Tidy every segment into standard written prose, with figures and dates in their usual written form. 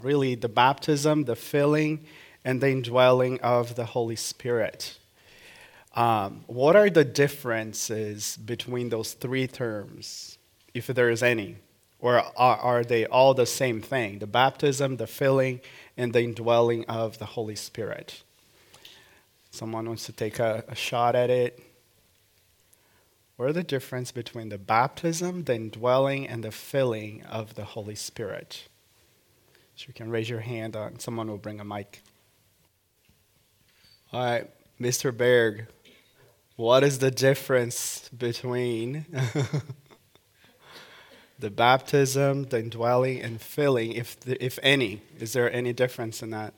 really the baptism, the filling, and the indwelling of the Holy Spirit. What are the differences between those three terms, if there is any? Or are they all the same thing? The baptism, the filling, and the indwelling of the Holy Spirit. Someone wants to take a shot at it? What are the difference between the baptism, the indwelling, and the filling of the Holy Spirit? So you can raise your hand and someone will bring a mic. All right, Mr. Berg, what is the difference between the baptism, the indwelling, and filling, if any? Is there any difference in that?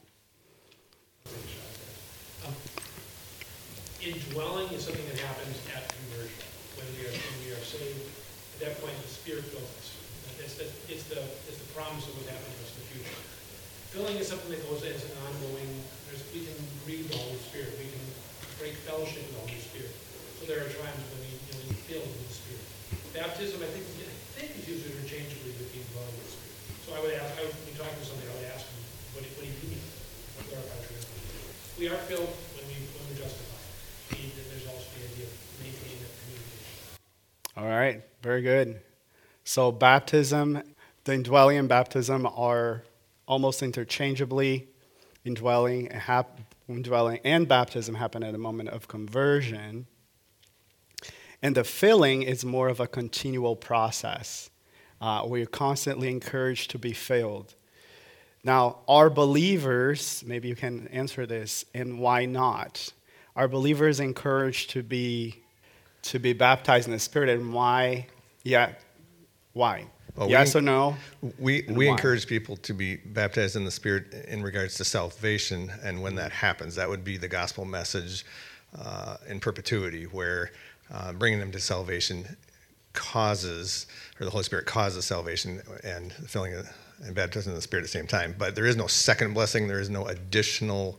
Indwelling is something that happens at conversion. When we are saved, at that point the Spirit fills us. It's the promise of what happens to us in the future. Filling is something that goes as an ongoing. We can grieve the Holy Spirit. We can break fellowship with the Holy Spirit. So there are times when we fill with the Spirit. Baptism, I think is used interchangeably with the indwelling of the Spirit. So I would be talking to somebody, I would ask them, what do you mean? What are our We are filled when we're justified. There's also the idea of maintaining that communication. All right, very good. So baptism, the indwelling and baptism are almost interchangeably. Indwelling and baptism happen at a moment of conversion. And the filling is more of a continual process. We're constantly encouraged to be filled. Now, are believers, maybe you can answer this, and why not? Are believers encouraged to be baptized in the Spirit, and why? Yeah, why? Well, yes or no? We encourage people to be baptized in the Spirit in regards to salvation, and when that happens, that would be the gospel message in perpetuity, where bringing them to salvation causes, or the Holy Spirit causes salvation and filling and baptism in the Spirit at the same time. But there is no second blessing. There is no additional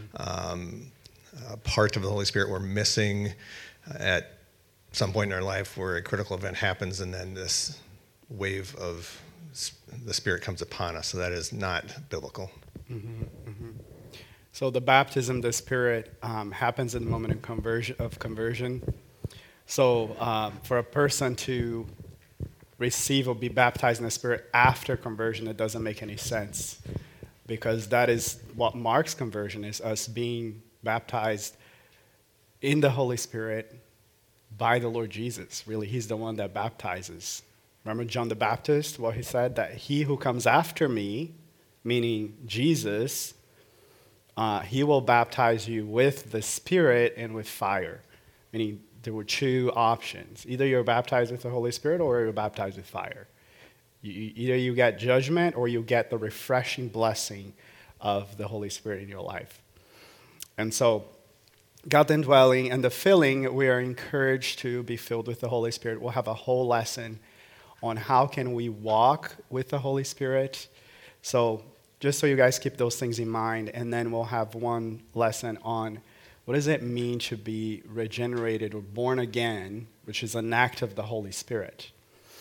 part of the Holy Spirit we're missing at some point in our life where a critical event happens and then this wave of the Spirit comes upon us. So that is not biblical. Mm-hmm, mm-hmm. So the baptism of the Spirit happens in the moment of conversion. So for a person to receive or be baptized in the Spirit after conversion, it doesn't make any sense, because that is what marks conversion, is us being baptized in the Holy Spirit by the Lord Jesus. Really, he's the one that baptizes. Remember John the Baptist, what he said? That he who comes after me, meaning Jesus, he will baptize you with the Spirit and with fire. Meaning there were two options. Either you're baptized with the Holy Spirit or you're baptized with fire. Either you get judgment or you get the refreshing blessing of the Holy Spirit in your life. And so, God the indwelling and the filling, we are encouraged to be filled with the Holy Spirit. We'll have a whole lesson on how can we walk with the Holy Spirit. So just so you guys keep those things in mind, and then we'll have one lesson on what does it mean to be regenerated or born again, which is an act of the Holy Spirit.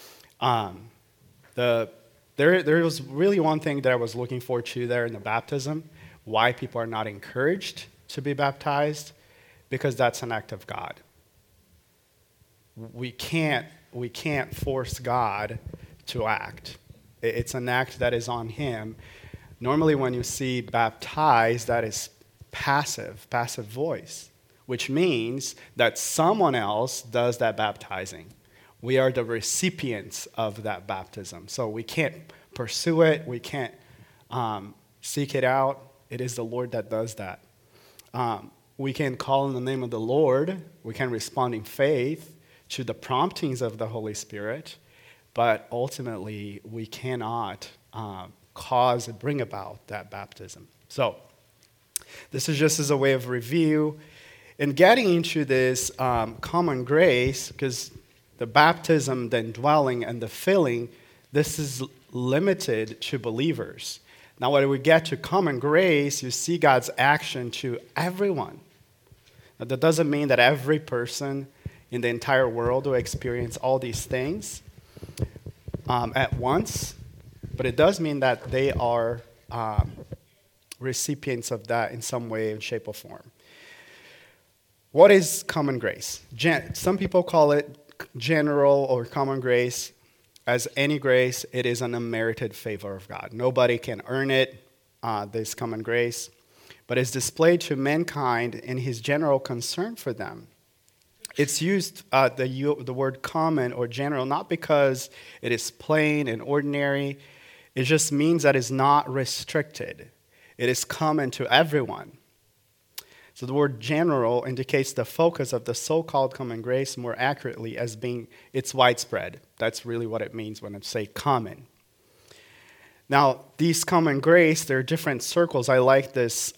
There was really one thing that I was looking forward to there in the baptism, why people are not encouraged to be baptized, because that's an act of God. We can't force God to act. It's an act that is on him. Normally when you see baptized, that is passive voice, which means that someone else does that baptizing. We are the recipients of that baptism. So we can't pursue it. We can't seek it out. It is the Lord that does that. We can call in the name of the Lord. We can respond in faith to the promptings of the Holy Spirit, but ultimately we cannot bring about that baptism. So this is just as a way of review. In getting into this common grace, because the baptism, the indwelling, and the filling, this is limited to believers. Now, when we get to common grace, you see God's action to everyone. Now, that doesn't mean that every person in the entire world will experience all these things at once, but it does mean that they are recipients of that in some way, shape, or form. What is common grace? Some people call it general or common grace. As any grace, it is an unmerited favor of God. Nobody can earn it, this common grace, but it's displayed to mankind in his general concern for them. It's used, the word common or general, not because it is plain and ordinary. It just means that it's not restricted. It is common to everyone. So the word general indicates the focus of the so-called common grace more accurately as being it's widespread. That's really what it means when I say common. Now, these common grace, there are different circles. I like this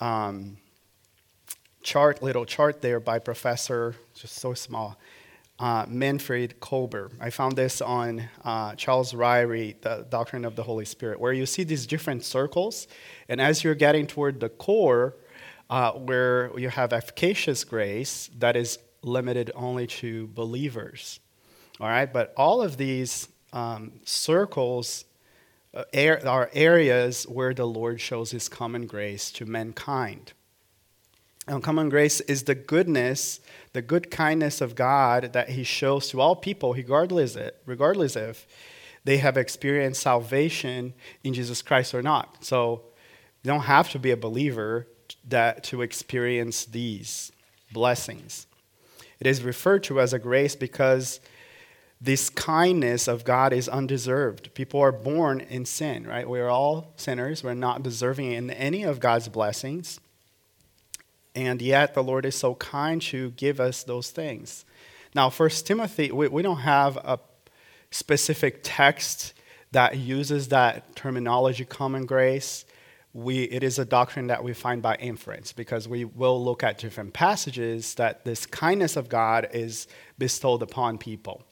little chart there by Professor, just so small, Manfred Kolber. I found this on Charles Ryrie, The Doctrine of the Holy Spirit, where you see these different circles, and as you're getting toward the core, where you have efficacious grace that is limited only to believers. All right, but all of these circles are areas where the Lord shows his common grace to mankind. And common grace is the goodness, the good kindness of God that he shows to all people, regardless if they have experienced salvation in Jesus Christ or not. So you don't have to be a believer to experience these blessings. It is referred to as a grace because this kindness of God is undeserved. People are born in sin, right? We're all sinners. We're not deserving in any of God's blessings. And yet the Lord is so kind to give us those things. Now, 1 Timothy, we don't have a specific text that uses that terminology, common grace. It is a doctrine that we find by inference, because we will look at different passages that this kindness of God is bestowed upon people.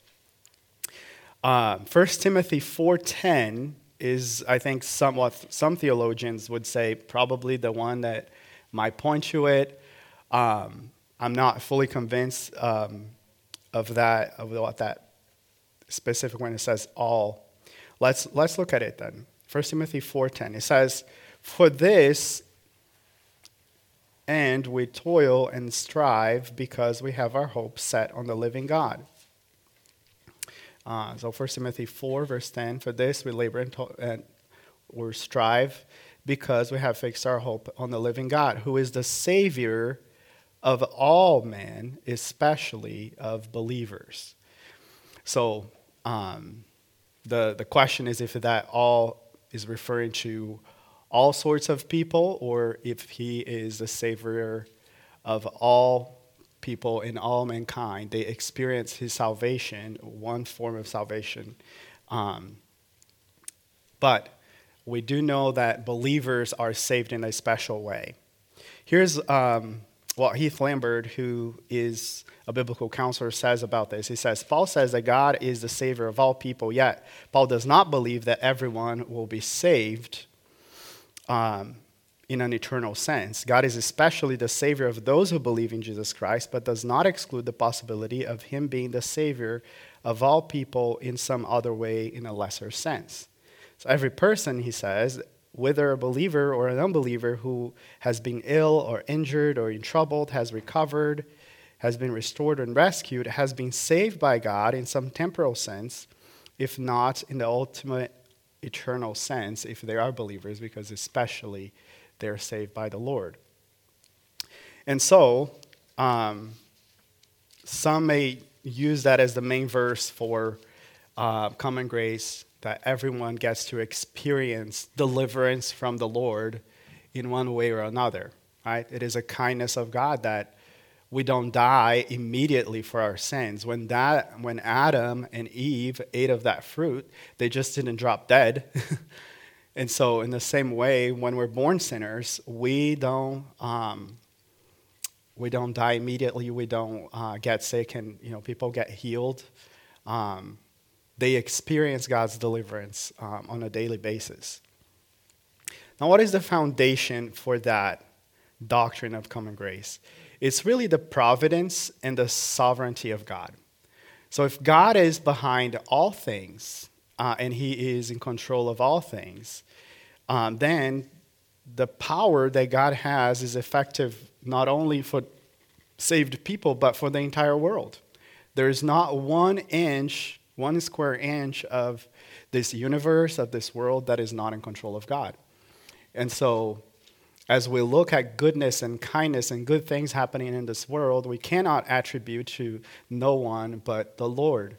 1 Timothy 4:10 is, I think, some theologians would say probably the one that might point to it. I'm not fully convinced of what that specific when it says all. Let's look at it then. 1 Timothy 4:10. It says, "For this and we toil and strive because we have our hope set on the living God." So 1 Timothy 4, verse 10, "For this we labor and we strive because we have fixed our hope on the living God, who is the Savior of all men, especially of believers." So the question is if that all is referring to all sorts of people, or if he is the Savior of all people in all mankind. They experience his salvation, one form of salvation. But we do know that believers are saved in a special way. Here's what Heath Lambert, who is a biblical counselor, says about this. He says, Paul says that God is the Savior of all people, yet Paul does not believe that everyone will be saved in an eternal sense. God is especially the Savior of those who believe in Jesus Christ, but does not exclude the possibility of him being the Savior of all people in some other way in a lesser sense. So every person, he says, whether a believer or an unbeliever who has been ill or injured or in trouble, has recovered, has been restored and rescued, has been saved by God in some temporal sense, if not in the ultimate eternal sense, if they are believers, because especially they're saved by the Lord. And so, some may use that as the main verse for common grace, that everyone gets to experience deliverance from the Lord in one way or another, right? It is a kindness of God that we don't die immediately for our sins. When Adam and Eve ate of that fruit, they just didn't drop dead. And so in the same way, when we're born sinners, we don't die immediately. We don't get sick, and people get healed. They experience God's deliverance on a daily basis. Now, what is the foundation for that doctrine of common grace? It's really the providence and the sovereignty of God. So if God is behind all things, and he is in control of all things, then the power that God has is effective not only for saved people, but for the entire world. There is not 1 inch, 1 square inch of this universe, of this world, that is not in control of God. And so, as we look at goodness and kindness and good things happening in this world, we cannot attribute to no one but the Lord.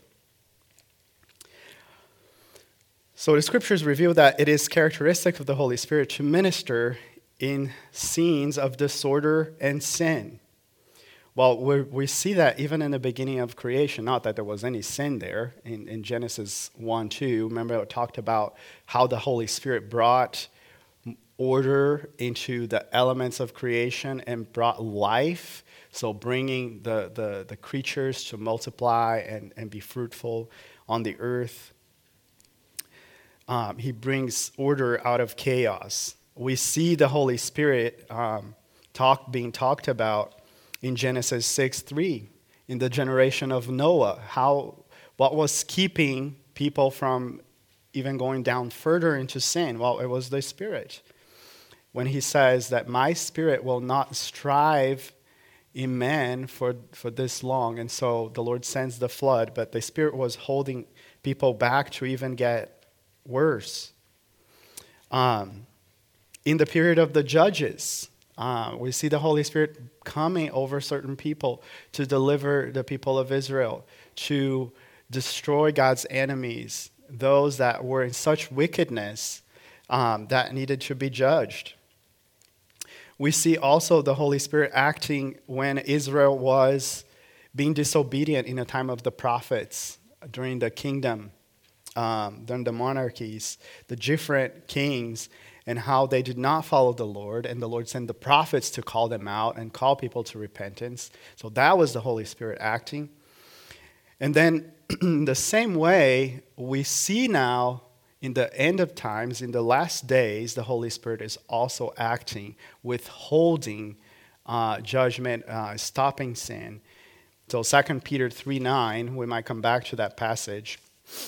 So the scriptures reveal that it is characteristic of the Holy Spirit to minister in scenes of disorder and sin. Well, we see that even in the beginning of creation, not that there was any sin there. In Genesis 1:2, remember I talked about how the Holy Spirit brought order into the elements of creation and brought life, so bringing the creatures to multiply and be fruitful on the earth. He brings order out of chaos. We see the Holy Spirit being talked about in Genesis 6:3, in the generation of Noah, what was keeping people from even going down further into sin? Well, it was the Spirit. When he says that my Spirit will not strive in man for this long. And so the Lord sends the flood, but the Spirit was holding people back to even get worse. In the period of the Judges, we see the Holy Spirit coming over certain people to deliver the people of Israel, to destroy God's enemies, those that were in such wickedness that needed to be judged. We see also the Holy Spirit acting when Israel was being disobedient in the time of the prophets, during the kingdom, during the monarchies, the different kings, and how they did not follow the Lord, and the Lord sent the prophets to call them out and call people to repentance. So that was the Holy Spirit acting. And then the same way, we see now in the end of times, in the last days, the Holy Spirit is also acting, withholding judgment, stopping sin. So 2 Peter 3:9, we might come back to that passage.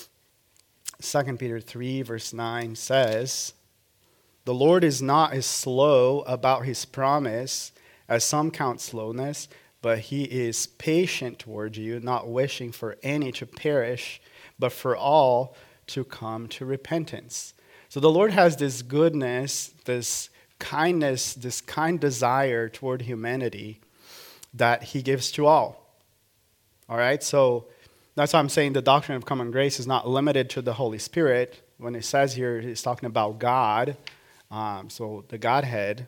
2 Peter 3, verse 9 says, "The Lord is not as slow about his promise, as some count slowness, but he is patient toward you, not wishing for any to perish, but for all to come to repentance." So the Lord has this goodness, this kindness, this kind desire toward humanity that he gives to all. All right, so that's why I'm saying the doctrine of common grace is not limited to the Holy Spirit. When it says here, it's talking about God, so the Godhead.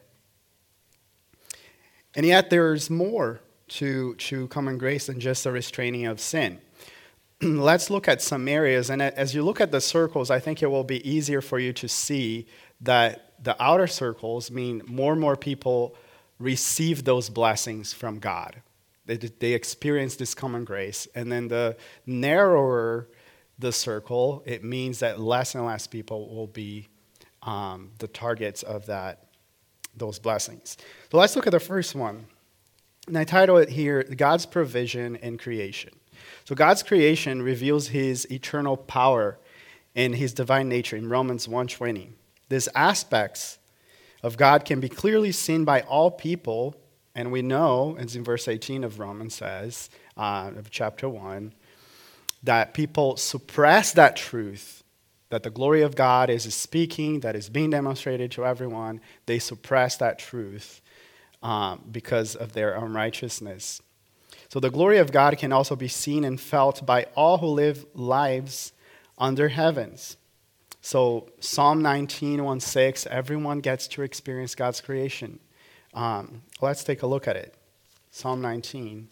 And yet there's more to common grace than just the restraining of sin. Let's look at some areas, and as you look at the circles, I think it will be easier for you to see that the outer circles mean more and more people receive those blessings from God. They experience this common grace. And then the narrower the circle, it means that less and less people will be the targets of those blessings. So let's look at the first one. And I title it here, God's Provision in Creation. So God's creation reveals his eternal power and his divine nature in Romans 1:20. These aspects of God can be clearly seen by all people, and we know, as in verse 18 of Romans says, of chapter 1, that people suppress that truth, that the glory of God is speaking, that is being demonstrated to everyone. They suppress that truth because of their unrighteousness. So the glory of God can also be seen and felt by all who live lives under heavens. So Psalm 19:1-6, everyone gets to experience God's creation. Let's take a look at it. Psalm 19.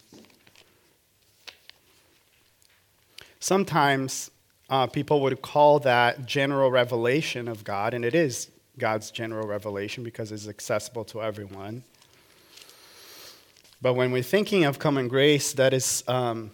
Sometimes people would call that general revelation of God, and it is God's general revelation because it's accessible to everyone. But when we're thinking of common grace, that is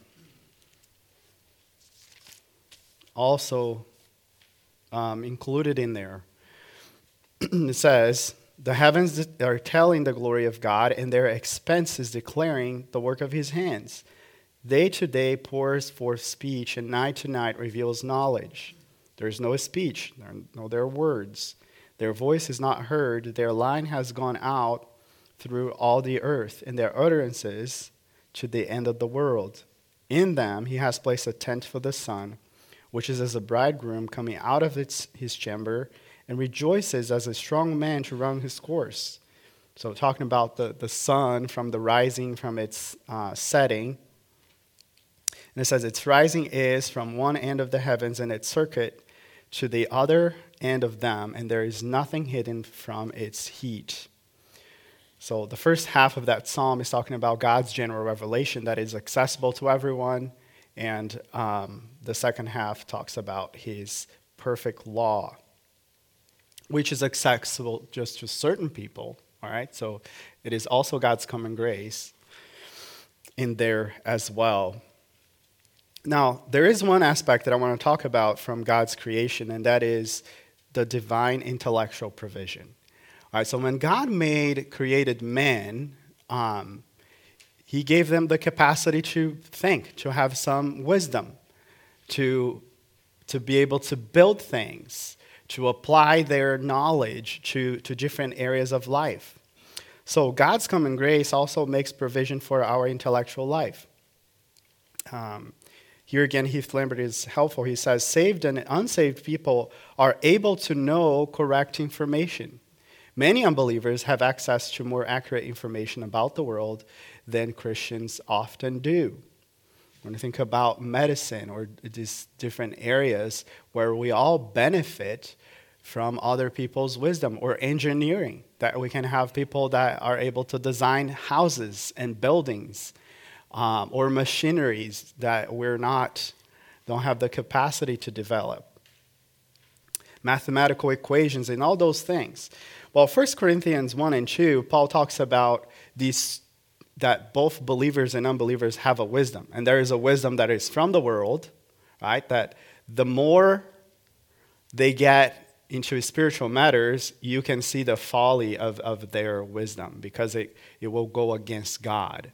also included in there. It says, the heavens are telling the glory of God, and their expanse is declaring the work of his hands. Day to day pours forth speech, and night to night reveals knowledge. There is no speech, there are words. Their voice is not heard. Their line has gone out through all the earth, and their utterances to the end of the world. In them he has placed a tent for the sun, which is as a bridegroom coming out of his chamber, and rejoices as a strong man to run his course. So talking about the sun from the rising from its setting. And it says its rising is from one end of the heavens and its circuit to the other end of them, and there is nothing hidden from its heat. So the first half of that psalm is talking about God's general revelation that is accessible to everyone, and the second half talks about his perfect law, which is accessible just to certain people, all right? So it is also God's common grace in there as well. Now, there is one aspect that I want to talk about from God's creation, and that is the divine intellectual provision. All right, so when God created man, he gave them the capacity to think, to have some wisdom, to be able to build things, to apply their knowledge to different areas of life. So God's common grace also makes provision for our intellectual life. Here again, Heath Lambert is helpful. He says, saved and unsaved people are able to know correct information. Many unbelievers have access to more accurate information about the world than Christians often do. When you think about medicine or these different areas where we all benefit from other people's wisdom, or engineering, that we can have people that are able to design houses and buildings, or machineries that don't have the capacity to develop. Mathematical equations and all those things. Well, 1 Corinthians 1 and 2, Paul talks about that both believers and unbelievers have a wisdom. And there is a wisdom that is from the world, right? That the more they get into spiritual matters, you can see the folly of their wisdom, because it will go against God.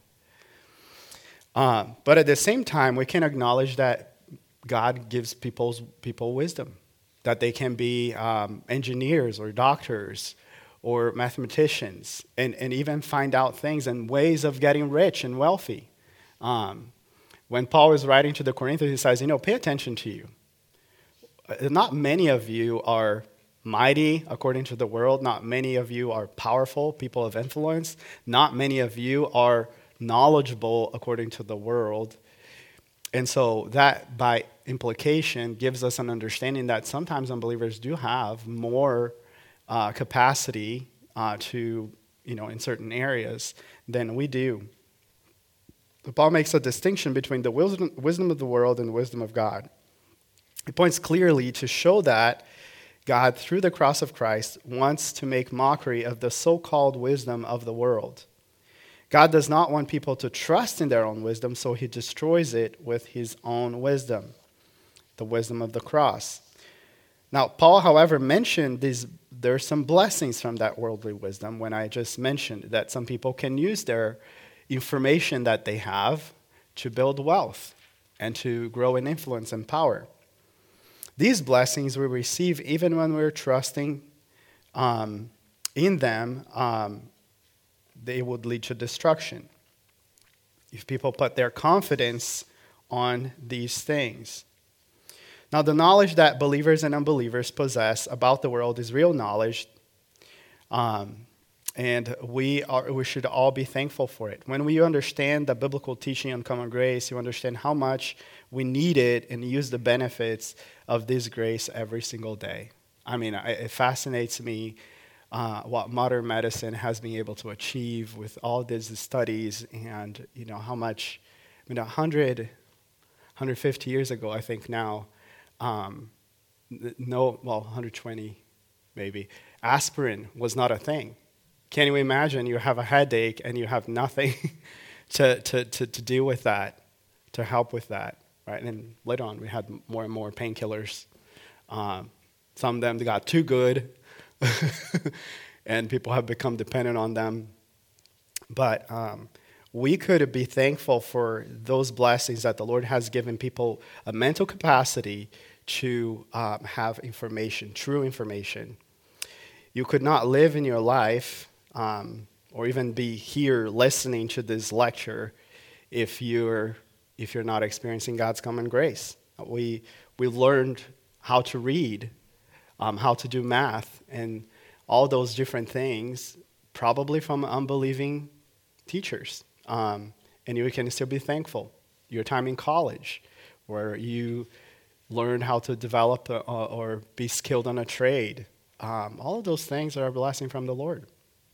But at the same time, we can acknowledge that God gives people wisdom, that they can be engineers or doctors or mathematicians, and even find out things and ways of getting rich and wealthy. When Paul is writing to the Corinthians, he says, pay attention to you. Not many of you are mighty according to the world. Not many of you are powerful, people of influence. Not many of you are knowledgeable according to the world. And so that, by implication, gives us an understanding that sometimes unbelievers do have more capacity to, in certain areas than we do. But Paul makes a distinction between the wisdom of the world and the wisdom of God. He points clearly to show that God, through the cross of Christ, wants to make mockery of the so-called wisdom of the world. God does not want people to trust in their own wisdom, so he destroys it with his own wisdom, the wisdom of the cross. Now, Paul, however, mentioned there are some blessings from that worldly wisdom when I just mentioned that some people can use their information that they have to build wealth and to grow in influence and power. These blessings we receive even when we're trusting in them. They would lead to destruction if people put their confidence on these things. Now, the knowledge that believers and unbelievers possess about the world is real knowledge, and we should all be thankful for it. When we understand the biblical teaching on common grace, you understand how much we need it and use the benefits of this grace every single day. I mean, it fascinates me what modern medicine has been able to achieve with all these studies, and how much, 150 years ago, I think now, 120 maybe, aspirin was not a thing. Can you imagine you have a headache and you have nothing to deal with that, to help with that, right? And later on, we had more and more painkillers. Some of them got too good, and people have become dependent on them. But we could be thankful for those blessings that the Lord has given people a mental capacity to have information, true information. You could not live in your life or even be here listening to this lecture if you're not experiencing God's common grace. We learned how to read, how to do math, and all those different things, probably from unbelieving teachers. And you can still be thankful. Your time in college, where you learn how to develop or be skilled on a trade. All of those things are a blessing from the Lord.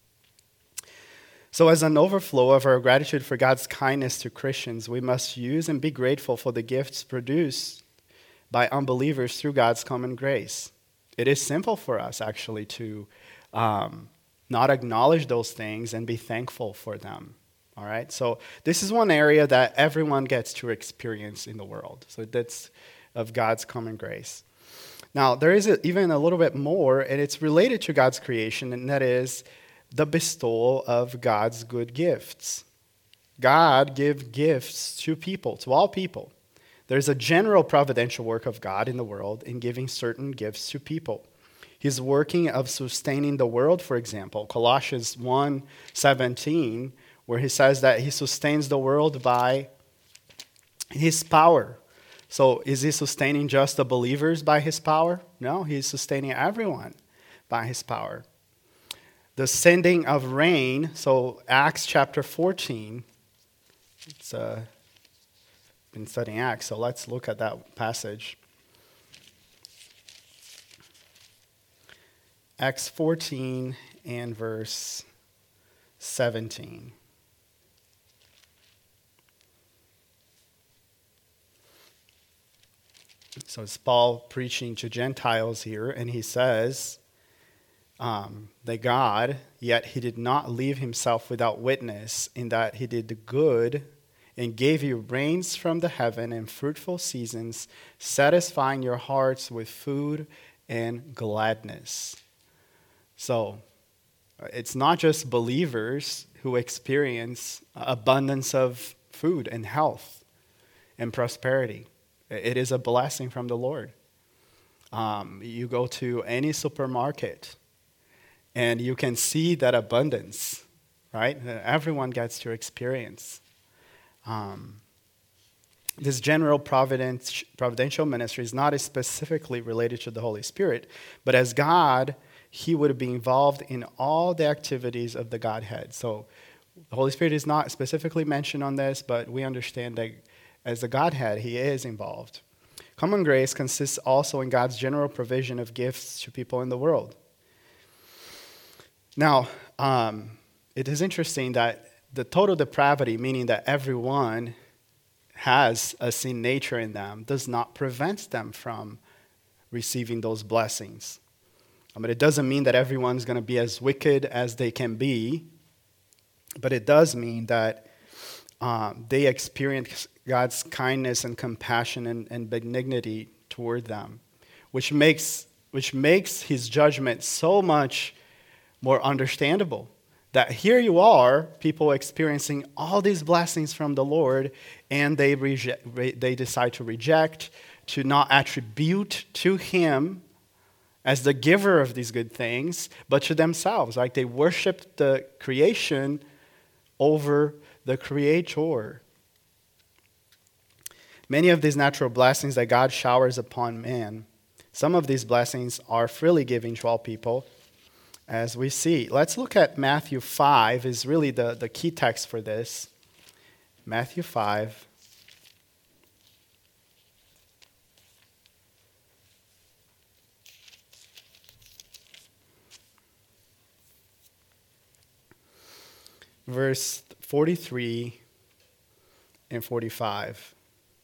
So as an overflow of our gratitude for God's kindness to Christians, we must use and be grateful for the gifts produced by unbelievers through God's common grace. It is simple for us, actually, to not acknowledge those things and be thankful for them. All right? So this is one area that everyone gets to experience in the world. So that's of God's common grace. Now, there is even a little bit more, and it's related to God's creation, and that is the bestowal of God's good gifts. God gives gifts to people, to all people. There's a general providential work of God in the world in giving certain gifts to people. He's working of sustaining the world, for example. Colossians 1:17, where he says that he sustains the world by his power. So is he sustaining just the believers by his power? No, he's sustaining everyone by his power. The sending of rain, so Acts chapter 14, it's been studying Acts, so let's look at that passage. Acts 14 and verse 17. So it's Paul preaching to Gentiles here, and he says that God, yet he did not leave himself without witness, in that he did the good and gave you rains from the heaven and fruitful seasons, satisfying your hearts with food and gladness. So it's not just believers who experience abundance of food and health and prosperity. It is a blessing from the Lord. You go to any supermarket and you can see that abundance, right? Everyone gets to experience. This general providential ministry is not specifically related to the Holy Spirit, but as God, he would be involved in all the activities of the Godhead. So the Holy Spirit is not specifically mentioned on this, but we understand that as the Godhead, he is involved. Common grace consists also in God's general provision of gifts to people in the world. Now, it is interesting that the total depravity, meaning that everyone has a sin nature in them, does not prevent them from receiving those blessings. But it doesn't mean that everyone's going to be as wicked as they can be, but it does mean that they experience God's kindness and compassion and benignity toward them, which makes his judgment so much more understandable. That here you are, people experiencing all these blessings from the Lord, and they decide to reject, to not attribute to him as the giver of these good things, but to themselves. Like they worship the creation over the Creator. Many of these natural blessings that God showers upon man, some of these blessings are freely given to all people, as we see. Let's look at Matthew 5, is really the key text for this. Matthew 5. Verse 43 and 45.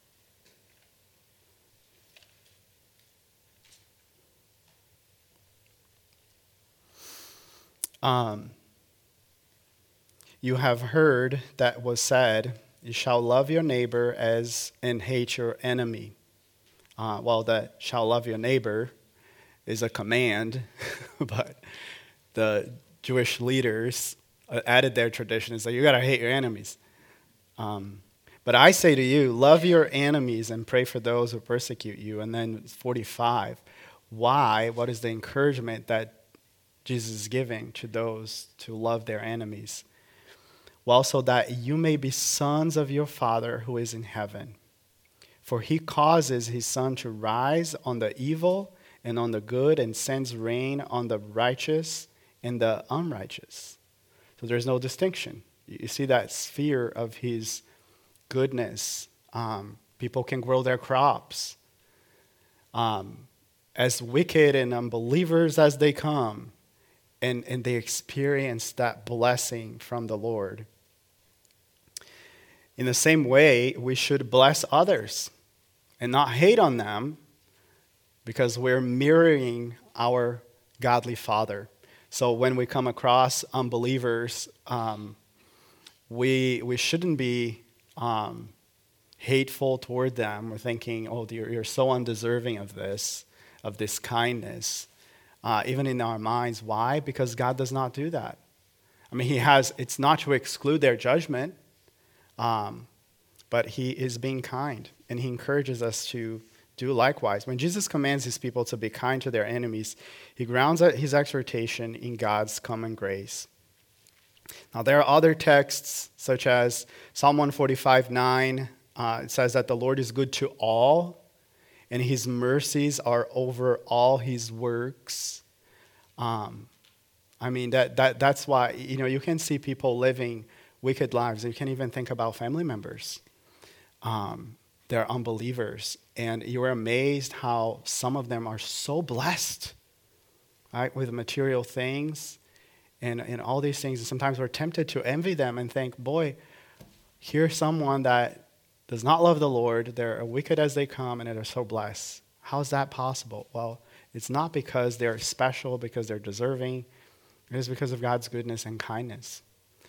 You have heard that was said, you shall love your neighbor as and hate your enemy. Well, that shall love your neighbor is a command, but the Jewish leaders added their tradition and said, you got to hate your enemies. But I say to you, love your enemies and pray for those who persecute you. And then 45, why? What is the encouragement that Jesus is giving to those to love their enemies. Well, so that you may be sons of your Father who is in heaven. For he causes his sun to rise on the evil and on the good, and sends rain on the righteous and the unrighteous. So there's no distinction. You see that sphere of his goodness. People can grow their crops. As wicked and unbelievers as they come, and they experience that blessing from the Lord. In the same way, we should bless others and not hate on them, because we're mirroring our godly Father. So when we come across unbelievers, we shouldn't be hateful toward them. We're thinking, oh, you're so undeserving of this kindness. Even in our minds. Why? Because God does not do that. I mean, it's not to exclude their judgment, but he is being kind, and he encourages us to do likewise. When Jesus commands his people to be kind to their enemies, he grounds his exhortation in God's common grace. Now, there are other texts, such as Psalm 145:9. It says that the Lord is good to all, and his mercies are over all his works. I mean, that's why, you can see people living wicked lives. You can even think about family members. They're unbelievers. And you're amazed how some of them are so blessed, right, with material things and all these things. And sometimes we're tempted to envy them and think, boy, here's someone that does not love the Lord. They're wicked as they come, and they're so blessed. How is that possible? Well, it's not because they're special, because they're deserving. It is because of God's goodness and kindness.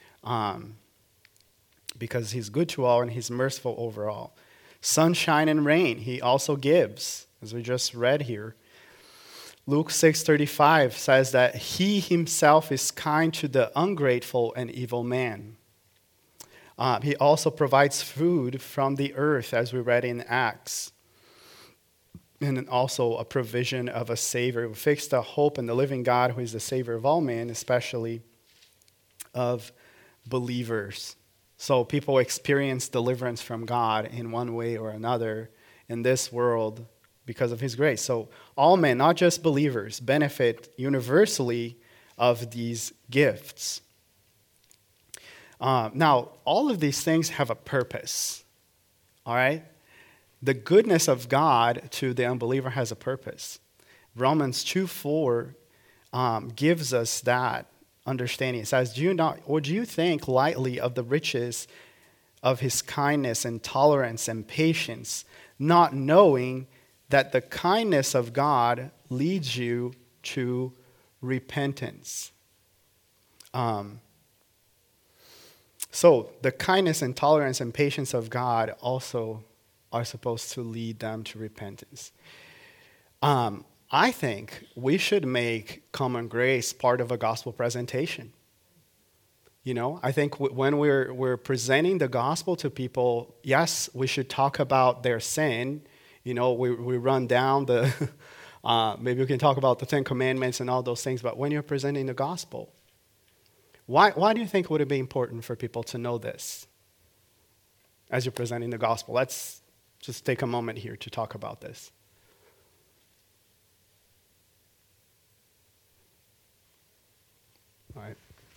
Because he's good to all and he's merciful over all. Sunshine and rain, he also gives, as we just read here. Luke 6:35 says that he himself is kind to the ungrateful and evil man. He also provides food from the earth, as we read in Acts. And also a provision of a Savior. We fix the hope in the living God, who is the Savior of all men, especially of believers. So people experience deliverance from God in one way or another in this world because of his grace. So all men, not just believers, benefit universally of these gifts. Now, all of these things have a purpose, all right? The goodness of God to the unbeliever has a purpose. Romans 2:4 gives us that understanding. It says, do you think lightly of the riches of his kindness and tolerance and patience, not knowing that the kindness of God leads you to repentance? So the kindness and tolerance and patience of God also are supposed to lead them to repentance. I think we should make common grace part of a gospel presentation. I think when we're presenting the gospel to people, yes, we should talk about their sin. We run down the, maybe we can talk about the 10 Commandments and all those things, but when you're presenting the gospel, why do you think would it be important for people to know this as you're presenting the gospel? Let's just take a moment here to talk about this. All right.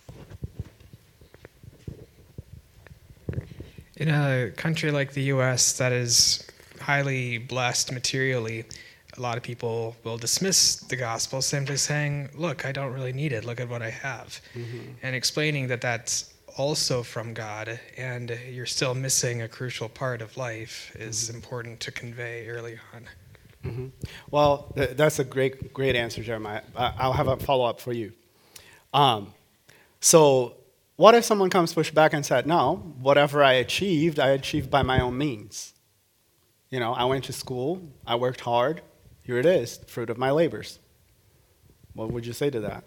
In a country like the U.S. that is highly blessed materially, a lot of people will dismiss the gospel simply saying, look, I don't really need it. Look at what I have. Mm-hmm. And explaining that that's also from God and you're still missing a crucial part of life is important to convey early on. Mm-hmm. Well, that's a great answer, Jeremiah. I'll have a follow-up for you. So what if someone comes push back and said, no, whatever I achieved by my own means. I went to school, I worked hard, here it is, fruit of my labors. What would you say to that?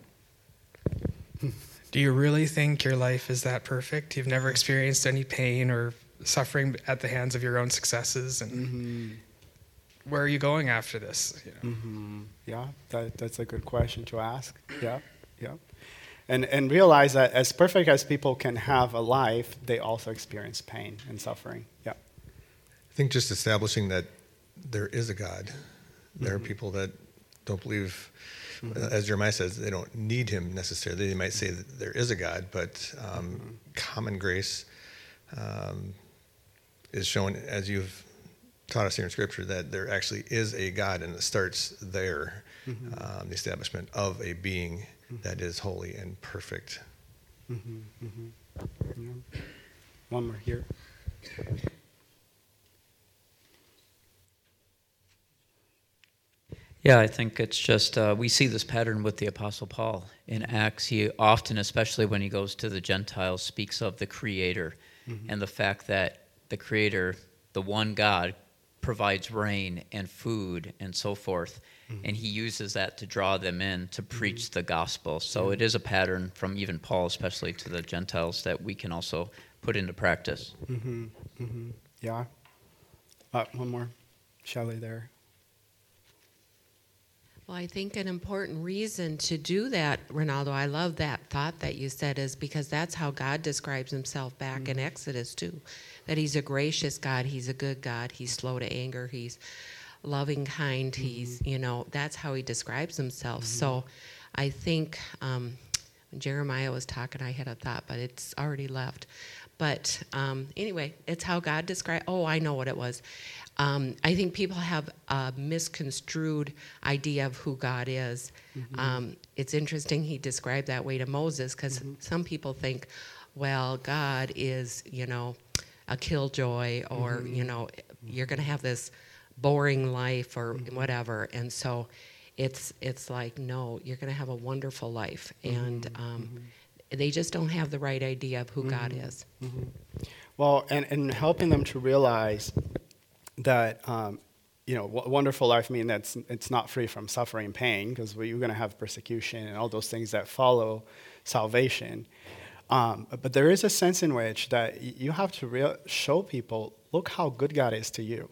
Do you really think your life is that perfect? You've never experienced any pain or suffering at the hands of your own successes? And where are you going after this? Mm-hmm. Yeah, that's a good question to ask. Yeah. And realize that as perfect as people can have a life, they also experience pain and suffering. Yeah. I think just establishing that there is a God. There are people that don't believe, as Jeremiah says, they don't need him necessarily. They might say that there is a God, but common grace is shown, as you've taught us here in Scripture, that there actually is a God, and it starts there, the establishment of a being that is holy and perfect. Yeah. One more here. Yeah, I think it's just, we see this pattern with the Apostle Paul in Acts. He often, especially when he goes to the Gentiles, speaks of the Creator and the fact that the Creator, the one God, provides rain and food and so forth. And he uses that to draw them in to preach the gospel. So it is a pattern from even Paul, especially to the Gentiles, that we can also put into practice. Yeah. One more. Shelley there. Well, I think an important reason to do that, Ronaldo, I love that thought that you said, is because that's how God describes himself back in Exodus too. That he's a gracious God, he's a good God, he's slow to anger, he's loving, kind, he's, that's how he describes himself. So I think when Jeremiah was talking, I had a thought, but it's already left. But anyway, it's how God describes, I know what it was. I think people have a misconstrued idea of who God is. It's interesting he described that way to Moses, because some people think, well, God is, a killjoy, or, you're going to have this boring life or whatever. And so it's like, no, you're going to have a wonderful life. And they just don't have the right idea of who God is. Well, and helping them to realize that wonderful life means that it's not free from suffering and pain, because you're going to have persecution and all those things that follow salvation. But there is a sense in which that you have to show people, look how good God is to you.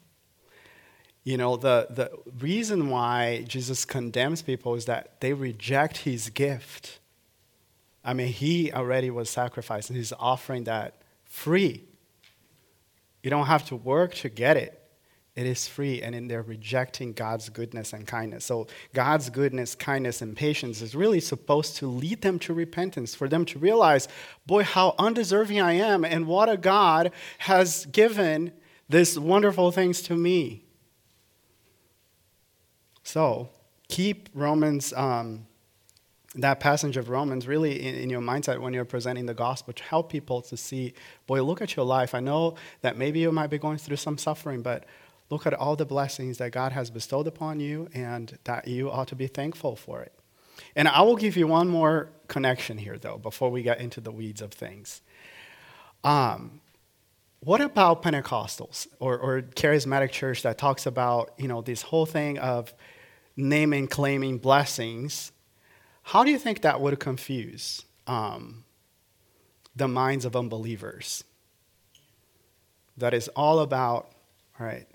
The reason why Jesus condemns people is that they reject his gift. I mean, he already was sacrificed, and he's offering that free. You don't have to work to get it. It is free, and in they're rejecting God's goodness and kindness. So God's goodness, kindness, and patience is really supposed to lead them to repentance, for them to realize, boy, how undeserving I am, and what a God has given these wonderful things to me. So keep Romans, that passage of Romans really in your mindset when you're presenting the gospel, to help people to see, boy, look at your life. I know that maybe you might be going through some suffering, but look at all the blessings that God has bestowed upon you, and that you ought to be thankful for it. And I will give you one more connection here, though, before we get into the weeds of things. What about Pentecostals or charismatic church that talks about, this whole thing of naming, claiming blessings? How do you think that would confuse the minds of unbelievers? That is all about, right,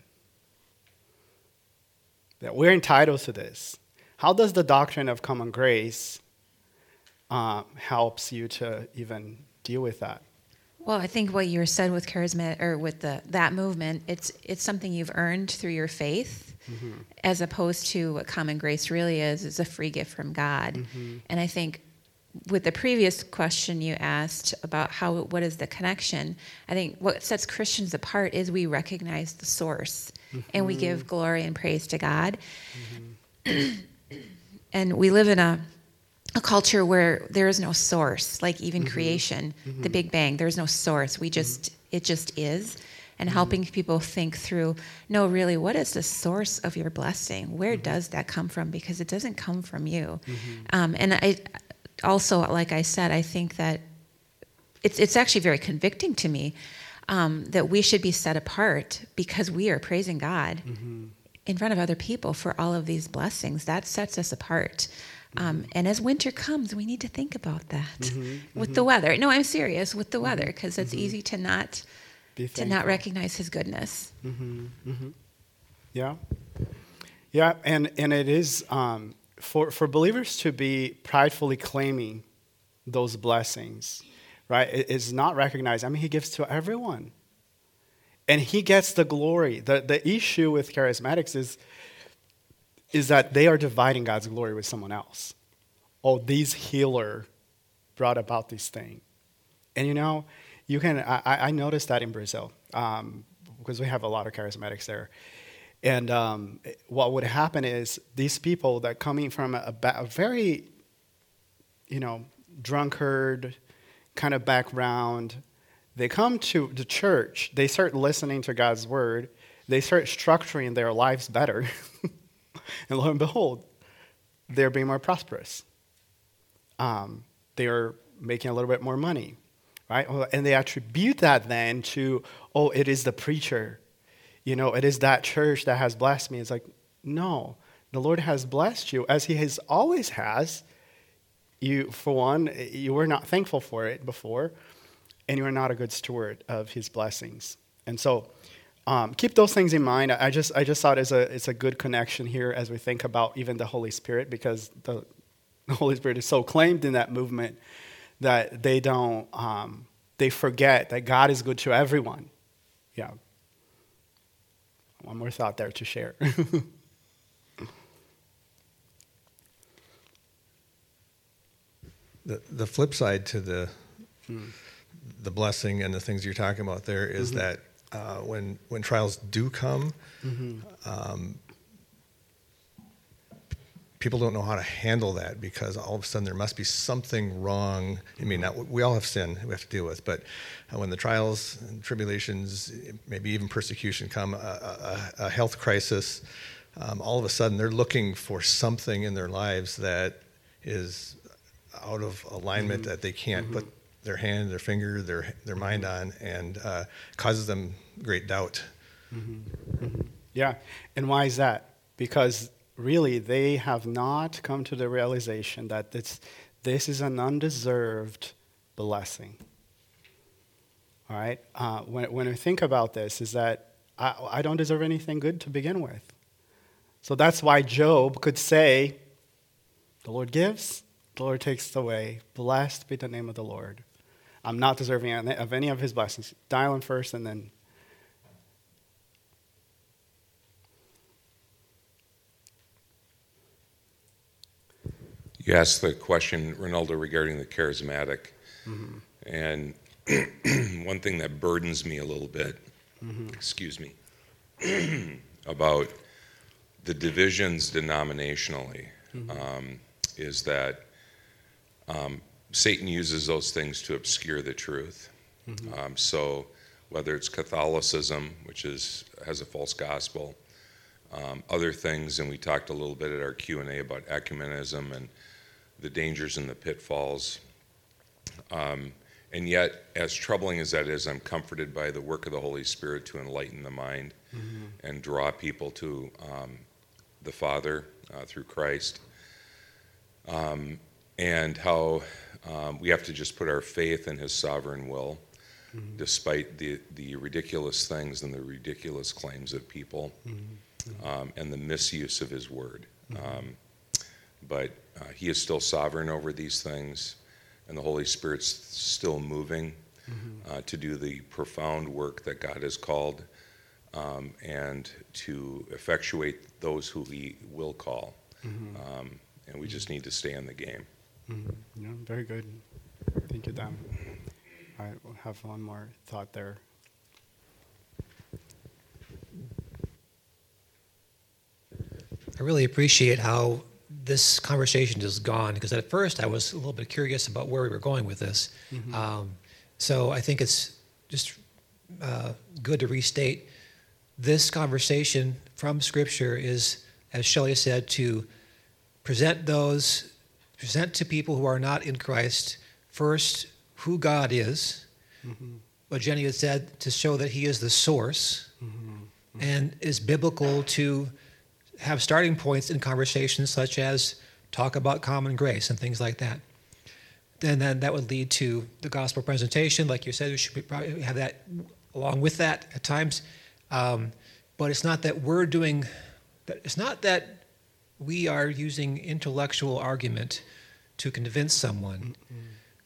that we're entitled to this. How does the doctrine of common grace helps you to even deal with that? Well, I think what you said with charismatic, or with that movement, it's something you've earned through your faith, as opposed to what common grace really is a free gift from God. And I think with the previous question you asked about what is the connection, I think what sets Christians apart is we recognize the source, and we give glory and praise to God. And we live in a culture where there is no source, like even creation, the Big Bang, there's no source. It just is. And helping people think through, no, really, what is the source of your blessing? Where does that come from? Because it doesn't come from you. And I also, like I said, I think that it's actually very convicting to me that we should be set apart because we are praising God in front of other people for all of these blessings. That sets us apart. And as winter comes, we need to think about that with the weather. No, I'm serious, with the weather, because it's easy to not recognize his goodness. Yeah, and it is for believers to be pridefully claiming those blessings, right, is not recognized. I mean, he gives to everyone. And he gets the glory. The issue with charismatics is that they are dividing God's glory with someone else. Oh, these healer brought about this thing. And I noticed that in Brazil, because we have a lot of charismatics there. And what would happen is these people that coming from a very, drunkard kind of background, they come to the church, they start listening to God's word, they start structuring their lives better, and lo and behold, they're being more prosperous. They are making a little bit more money, right? And they attribute that then to, it is the preacher, it is that church that has blessed me. It's like, no, the Lord has blessed you as he has always has. You, for one, you were not thankful for it before, and you are not a good steward of his blessings. And so keep those things in mind. I just thought it's a good connection here as we think about even the Holy Spirit, because the Holy Spirit is so claimed in that movement that they don't, they forget that God is good to everyone. Yeah. One more thought there to share. The flip side to the blessing and the things you're talking about there is that when trials do come, people don't know how to handle that, because all of a sudden there must be something wrong. I mean, we all have sin we have to deal with, but when the trials and tribulations, maybe even persecution come, a health crisis, all of a sudden they're looking for something in their lives that is out of alignment, that they can't put their hand, their finger, their mind on, and causes them great doubt. Yeah, and why is that? Because really, they have not come to the realization that this is an undeserved blessing. All right? When we think about this, is that I don't deserve anything good to begin with. So that's why Job could say, the Lord gives, the Lord takes away. Blessed be the name of the Lord. I'm not deserving of any of his blessings. Dial him first, and then... You asked the question, Ronaldo, regarding the charismatic. And one thing that burdens me a little bit, excuse me, about the divisions denominationally is that Satan uses those things to obscure the truth. So whether it's Catholicism, which has a false gospel, other things, and we talked a little bit at our Q&A about ecumenism and the dangers and the pitfalls. And yet, as troubling as that is, I'm comforted by the work of the Holy Spirit to enlighten the mind and draw people to the Father through Christ. And how we have to just put our faith in his sovereign will, despite the ridiculous things and the ridiculous claims of people, and the misuse of his word. But he is still sovereign over these things, and the Holy Spirit's still moving to do the profound work that God has called, and to effectuate those who he will call. And we just need to stay in the game. Yeah, very good. Thank you, Dan. I have one more thought there. I really appreciate how this conversation has gone, because at first I was a little bit curious about where we were going with this. So I think it's just good to restate this conversation from Scripture is, as Shelley said, to present to people who are not in Christ first who God is, what Jenny had said, to show that he is the source, and is biblical to have starting points in conversations such as talk about common grace and things like that. And then that would lead to the gospel presentation. Like you said, we should probably have that along with that at times. But it's not that we're doing, it's not that we are using intellectual argument to convince someone.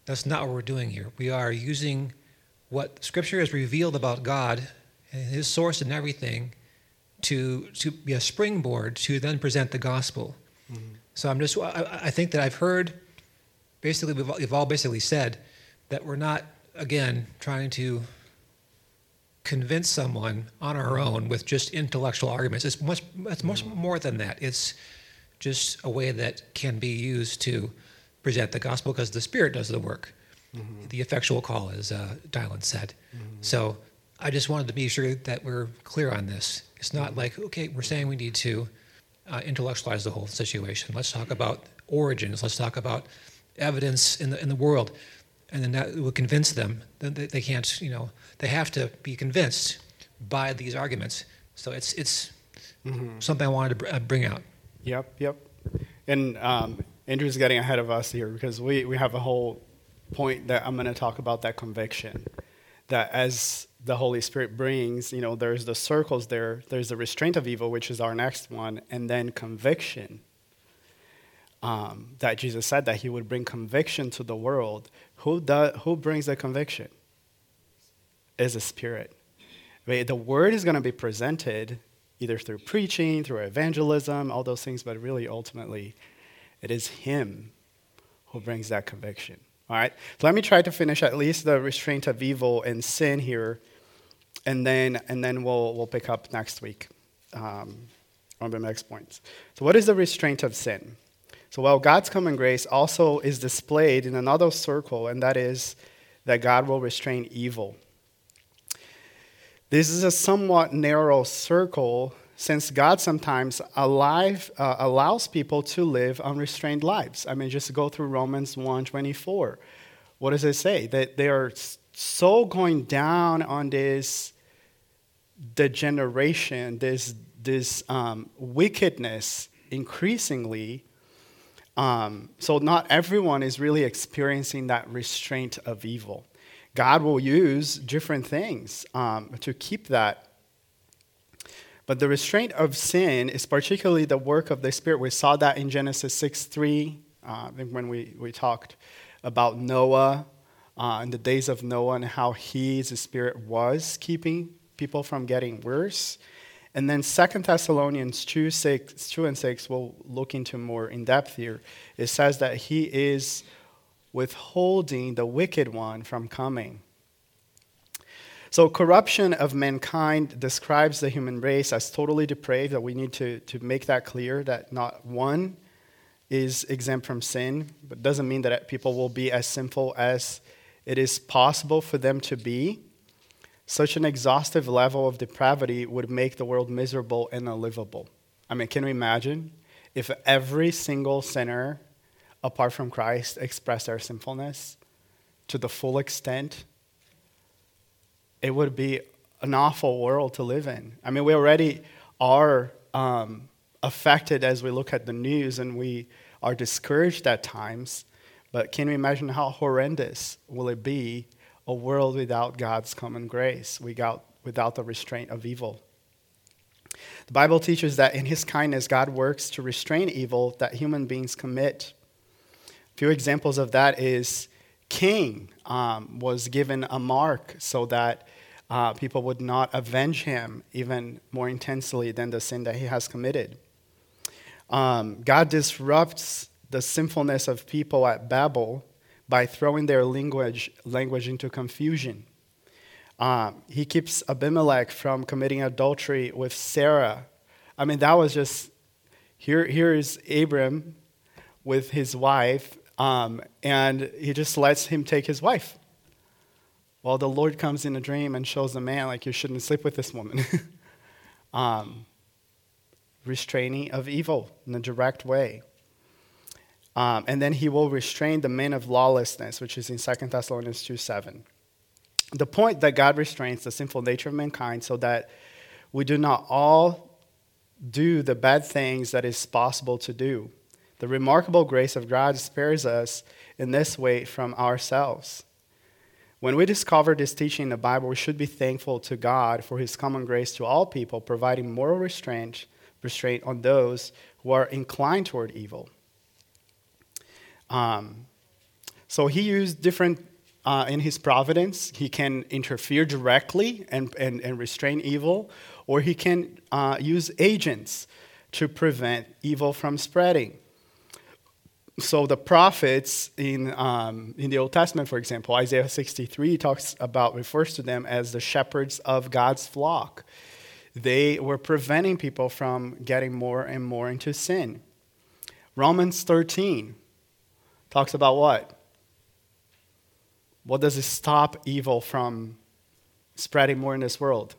That's not what we're doing here. We are using what Scripture has revealed about God and His source and everything to be a springboard to then present the gospel. So I think that I've heard, basically, we've all basically said that we're not, again, trying to convince someone on our own with just intellectual arguments. It's much more than that. It's just a way that can be used to present the gospel because the Spirit does the work. The effectual call, as Dylan said. So I just wanted to be sure that we're clear on this. It's not like, okay, we're saying we need to intellectualize the whole situation. Let's talk about origins. Let's talk about evidence in the world. And then that will convince them that they can't, they have to be convinced by these arguments. So it's something I wanted to bring out. Yep. And Andrew's getting ahead of us here because we have a whole point that I'm going to talk about, that conviction. That as the Holy Spirit brings, there's the circles there. There's the restraint of evil, which is our next one, and then conviction. That Jesus said that He would bring conviction to the world. Who brings the conviction? Is the Spirit. Right? The Word is going to be presented either through preaching, through evangelism, all those things, but really, ultimately, it is Him who brings that conviction. All right? So let me try to finish at least the restraint of evil and sin here, and then we'll pick up next week on the next points. So what is the restraint of sin? So God's common grace also is displayed in another circle, and that is that God will restrain evil. This is a somewhat narrow circle, since God sometimes allows people to live unrestrained lives. I mean, just go through Romans 1:24. What does it say? That they are so going down on this degeneration, this wickedness increasingly. So not everyone is really experiencing that restraint of evil. God will use different things to keep that. But the restraint of sin is particularly the work of the Spirit. We saw that in Genesis 6:3 when we talked about Noah, in the days of Noah, and how the Spirit was keeping people from getting worse. And then 2 Thessalonians 2 and 6, we'll look into more in depth here. It says that He is withholding the wicked one from coming. So corruption of mankind describes the human race as totally depraved, that we need to make that clear, that not one is exempt from sin, but doesn't mean that people will be as sinful as it is possible for them to be. Such an exhaustive level of depravity would make the world miserable and unlivable. I mean, can we imagine if every single sinner, apart from Christ, expressed their sinfulness to the full extent? It would be an awful world to live in. I mean, we already are affected as we look at the news, and we are discouraged at times. But can we imagine how horrendous will it be, a world without God's common grace, without the restraint of evil? The Bible teaches that in His kindness, God works to restrain evil that human beings commit. A few examples of that is Cain was given a mark so that people would not avenge him even more intensely than the sin that he has committed. God disrupts the sinfulness of people at Babel by throwing their language into confusion. He keeps Abimelech from committing adultery with Sarah. I mean, that was just, here is Abram with his wife, and he just lets him take his wife. Well, the Lord comes in a dream and shows the man, like, you shouldn't sleep with this woman. Restraining of evil in a direct way. And then He will restrain the men of lawlessness, which is in 2 Thessalonians 2:7. The point that God restrains the sinful nature of mankind so that we do not all do the bad things that is possible to do. The remarkable grace of God spares us in this way from ourselves. When we discover this teaching in the Bible, we should be thankful to God for His common grace to all people, providing moral restraint on those who are inclined toward evil. So he used different, in his providence, he can interfere directly and restrain evil, or he can use agents to prevent evil from spreading. So the prophets in the Old Testament, for example, Isaiah 63 refers to them as the shepherds of God's flock. They were preventing people from getting more and more into sin. Romans 13 talks about what? What does it stop evil from spreading more in this world?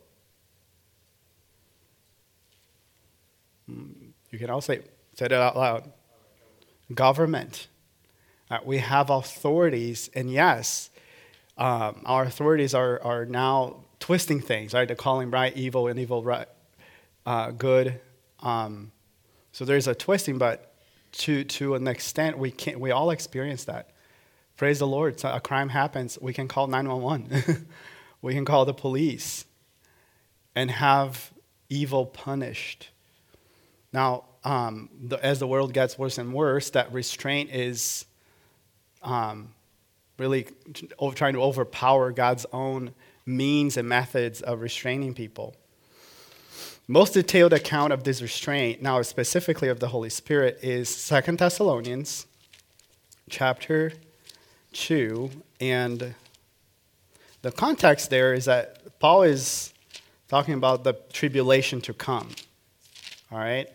You can all say it out loud. Government. We have authorities, and yes, our authorities are now twisting things, right? They're calling right evil and evil right, good. So there's a twisting, but to an extent, we all experience that. Praise the Lord. So a crime happens, we can call 911. We can call the police and have evil punished. Now, as the world gets worse and worse, that restraint is really trying to overpower God's own means and methods of restraining people. Most detailed account of this restraint, now specifically of the Holy Spirit, is 2 Thessalonians chapter 2. And the context there is that Paul is talking about the tribulation to come. All right?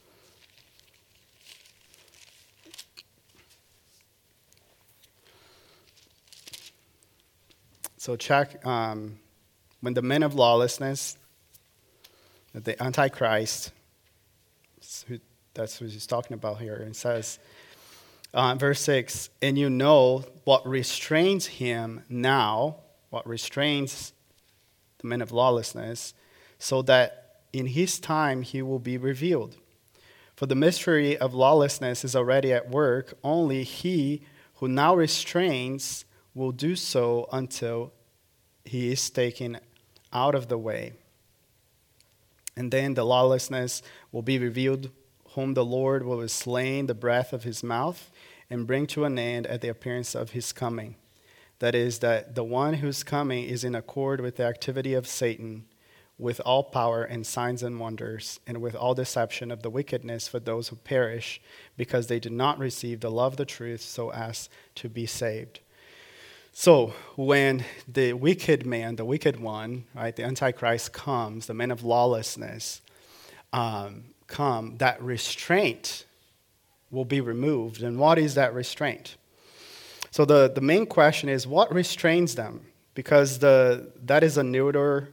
So check when the men of lawlessness, the Antichrist, that's what he's talking about here. And it says, verse 6, and you know what restrains him now, what restrains the men of lawlessness, so that in his time he will be revealed. For the mystery of lawlessness is already at work, only he who now restrains will do so until he is taken out of the way. And then the lawlessness will be revealed, whom the Lord will have slain the breath of his mouth and bring to an end at the appearance of his coming. That is, that the one whose coming is in accord with the activity of Satan, with all power and signs and wonders, and with all deception of the wickedness for those who perish, because they did not receive the love of the truth so as to be saved. So when the wicked man, the wicked one, right, the Antichrist comes, the men of lawlessness come, that restraint will be removed. And what is that restraint? So the main question is, what restrains them? Because that is a neuter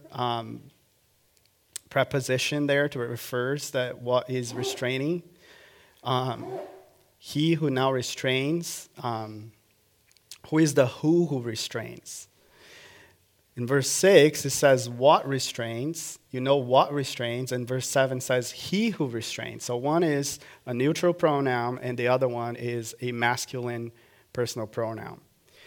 preposition there to refers that what is restraining. He who now restrains. Who is the who restrains? In verse 6, it says, what restrains? You know what restrains. And verse 7 says, he who restrains. So one is a neutral pronoun, and the other one is a masculine personal pronoun.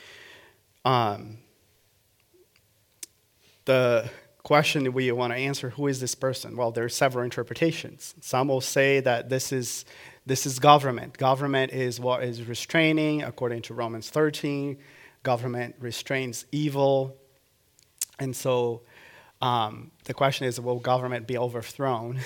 The question that we want to answer, who is this person? Well, there are several interpretations. Some will say that this is government. Government is what is restraining, according to Romans 13. Government restrains evil. And so the question is, will government be overthrown?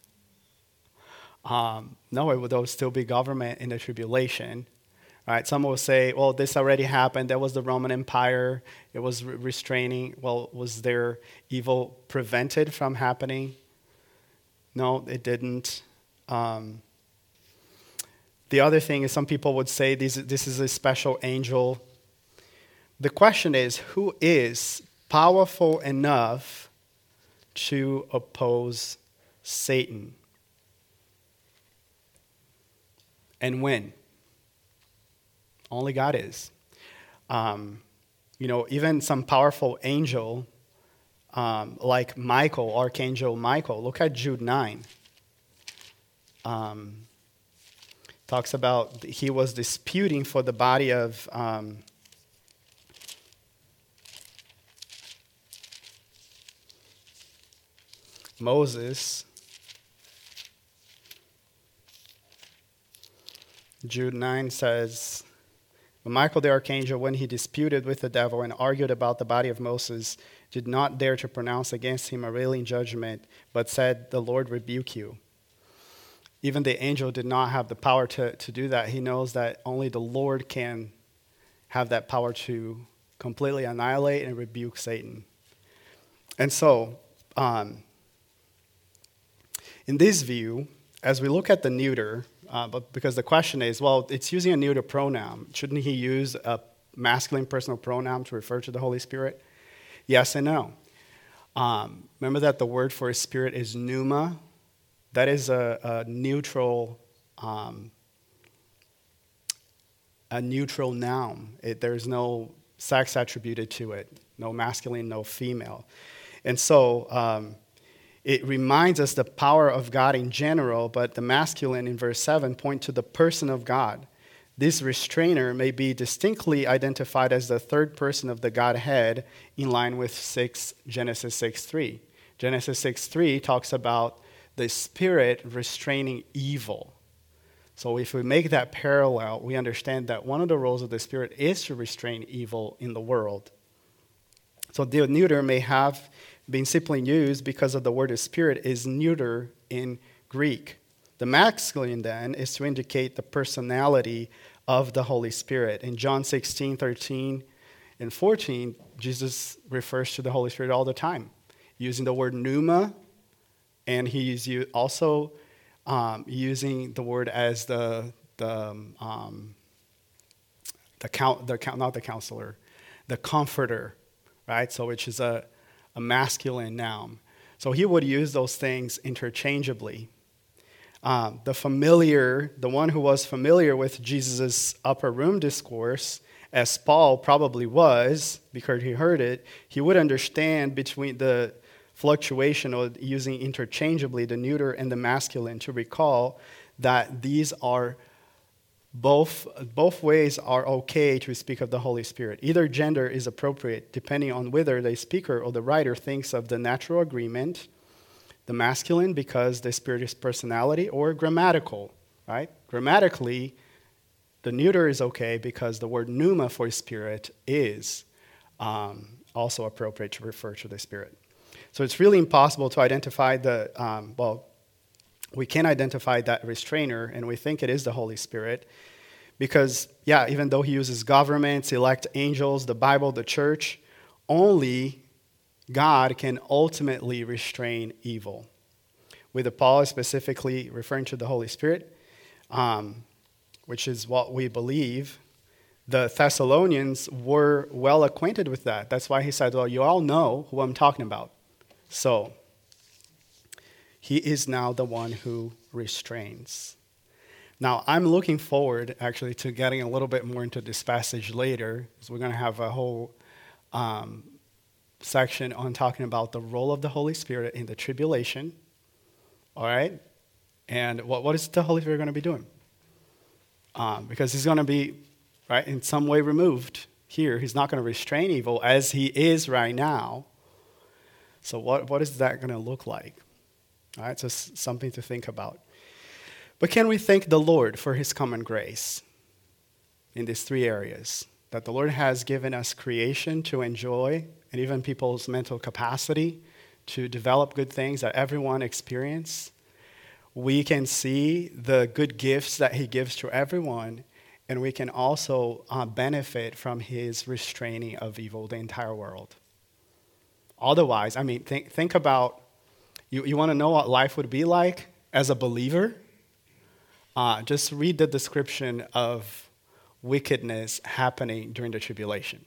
No, it will still be government in the tribulation. Right? Some will say, well, this already happened. That was the Roman Empire. It was restraining. Well, was their evil prevented from happening? No, it didn't. The other thing is, some people would say this is a special angel. The question is, who is powerful enough to oppose Satan? And when? Only God is. Even some powerful angel, like Michael, Archangel Michael. Look at Jude 9. Talks about he was disputing for the body of Moses. Jude 9 says, But Michael the archangel, when he disputed with the devil and argued about the body of Moses, did not dare to pronounce against him a railing judgment, but said, "The Lord rebuke you." Even the angel did not have the power to do that. He knows that only the Lord can have that power to completely annihilate and rebuke Satan. And so, in this view, as we look at the neuter, but because the question is, well, it's using a neuter pronoun. Shouldn't he use a masculine personal pronoun to refer to the Holy Spirit? Yes and no. Remember that the word for spirit is pneuma. That is a neutral noun. There's no sex attributed to it, no masculine, no female. And so it reminds us the power of God in general, but the masculine in verse 7 point to the person of God. This restrainer may be distinctly identified as the third person of the Godhead in line with Genesis 6:3. Genesis 6:3 talks about the Spirit restraining evil. So if we make that parallel, we understand that one of the roles of the Spirit is to restrain evil in the world. So the neuter may have been simply used because of the word Spirit is neuter in Greek. The masculine, then, is to indicate the personality of the Holy Spirit. In John 16:13 and 14, Jesus refers to the Holy Spirit all the time, using the word pneuma, and he's also using the word as the comforter, right? So which is a masculine noun. So he would use those things interchangeably. The one who was familiar with Jesus' upper room discourse, as Paul probably was, because he heard it, he would understand between the fluctuation or using interchangeably the neuter and the masculine to recall that these are both ways are okay to speak of the Holy Spirit. Either gender is appropriate depending on whether the speaker or the writer thinks of the natural agreement, the masculine because the Spirit is personality, or grammatical, right? Grammatically, the neuter is okay because the word pneuma for Spirit is also appropriate to refer to the Spirit. So it's really impossible to identify we can identify that restrainer, and we think it is the Holy Spirit, because, even though he uses governments, elect angels, the Bible, the church, only God can ultimately restrain evil. With Paul specifically referring to the Holy Spirit, which is what we believe, the Thessalonians were well acquainted with that. That's why he said, well, you all know who I'm talking about. So, he is now the one who restrains. Now, I'm looking forward, actually, to getting a little bit more into this passage later, because we're going to have a whole section on talking about the role of the Holy Spirit in the tribulation. All right? And what is the Holy Spirit going to be doing? Because he's going to be, right, in some way removed here. He's not going to restrain evil as he is right now. So what is that going to look like? All right, so something to think about. But can we thank the Lord for his common grace in these three areas? That the Lord has given us creation to enjoy, and even people's mental capacity to develop good things that everyone experience. We can see the good gifts that he gives to everyone, and we can also benefit from his restraining of evil, the entire world. Otherwise, think about, you want to know what life would be like as a believer? Just read the description of wickedness happening during the tribulation.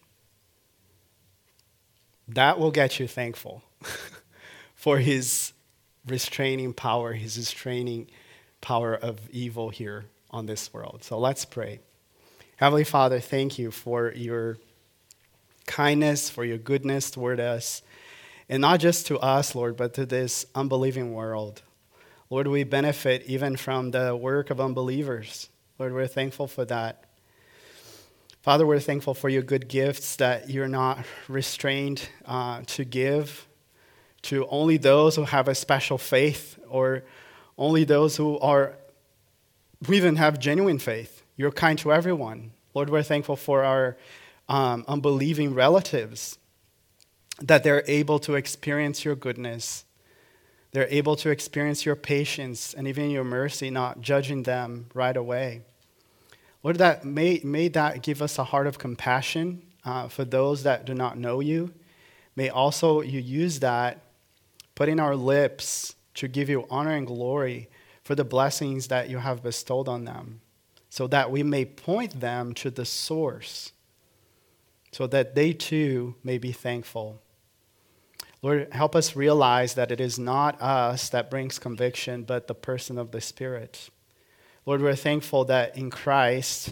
That will get you thankful for his restraining power, his restraining power of evil here on this world. So let's pray. Heavenly Father, thank you for your kindness, for your goodness toward us, and not just to us, Lord, but to this unbelieving world. Lord, we benefit even from the work of unbelievers. Lord, we're thankful for that. Father, we're thankful for your good gifts that you're not restrained to give to only those who have a special faith, or only those who even have genuine faith. You're kind to everyone. Lord, we're thankful for our unbelieving relatives, that they're able to experience your goodness. They're able to experience your patience and even your mercy, not judging them right away. Lord, that may that give us a heart of compassion for those that do not know you. May also you use that, putting our lips to give you honor and glory for the blessings that you have bestowed on them, so that we may point them to the source, so that they too may be thankful. Lord, help us realize that it is not us that brings conviction, but the person of the Spirit. Lord, we're thankful that in Christ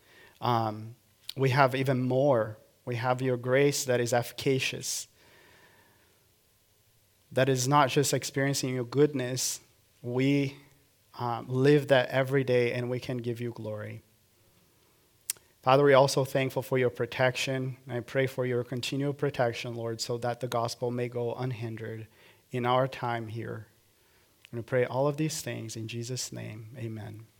we have even more. We have your grace that is efficacious, that is not just experiencing your goodness. We live that every day, and we can give you glory. Father, we're also thankful for your protection. I pray for your continual protection, Lord, so that the gospel may go unhindered in our time here. And we pray all of these things in Jesus' name. Amen.